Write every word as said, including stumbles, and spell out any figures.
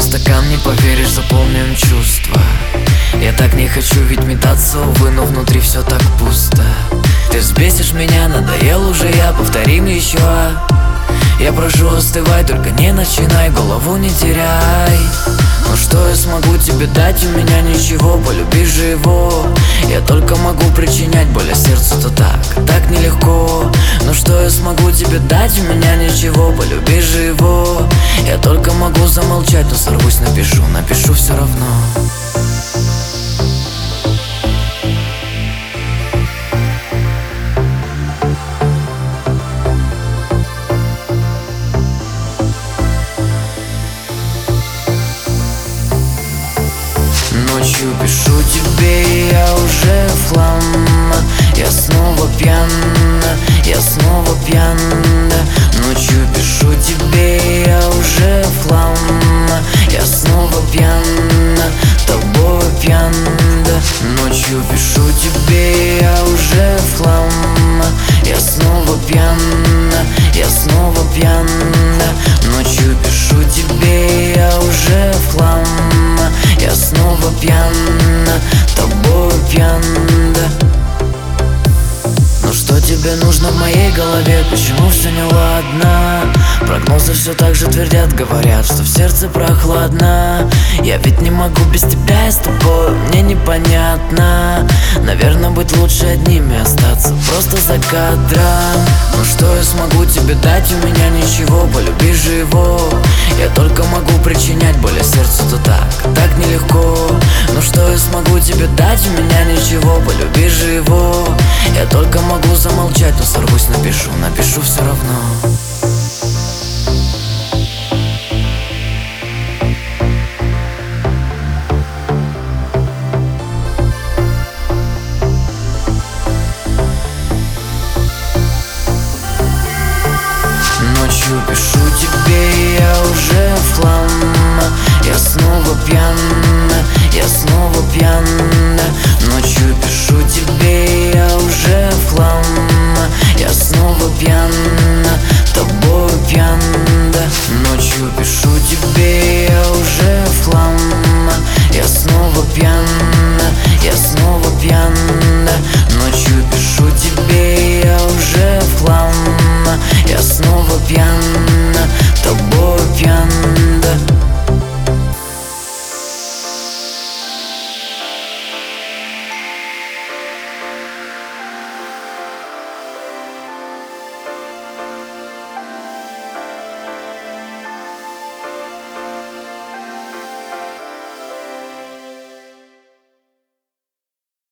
стакан, не поверишь, заполнен чувства. Я так не хочу ведь метаться, увы, но внутри все так пусто. Ты взбесишь меня, надоел уже я, повторим еще. Я прошу, остывай, только не начинай, голову не теряй. Ну что я смогу тебе дать, у меня ничего, полюби же его. Я только могу причинять боль, а сердцу-то так, так нелегко. Ну что я смогу тебе дать, у меня ничего, полюби же его. Я только могу замолчать, но сорвусь, напишу, напишу все равно. Ночью пишу тебе, и я уже в хлам. Я снова пьян, я снова пьян. Ночью пишу тебе, и я уже в хлам. Я снова пьян, тобой пьян. Ночью пишу тебе, и я уже в хлам. Я снова пьян, я снова пьян. Ночью пишу тебе, и я уже в хлам. Я снова пьян, тобой пьян, да. Ну что тебе нужно в моей голове, почему все неладно? Прогнозы все так же твердят, говорят, что в сердце прохладно. Я ведь не могу без тебя, я с тобой, мне непонятно. Наверное, быть лучше одними остаться, просто за кадром. Ну что я смогу тебе дать, у меня ничего, полюби же его. Я только могу причинять боль, а сердцу-то так, так нелегко. Ну что я смогу тебе дать, у меня ничего, полюби же его. Я только могу замолчать, но сорвусь, напишу, напишу все равно. Ночью пишу тебе, и я уже в хлам. Я снова пьян, я снова пьян. Ночью пишу тебе, и я уже в хлам. Я снова пьян, тобой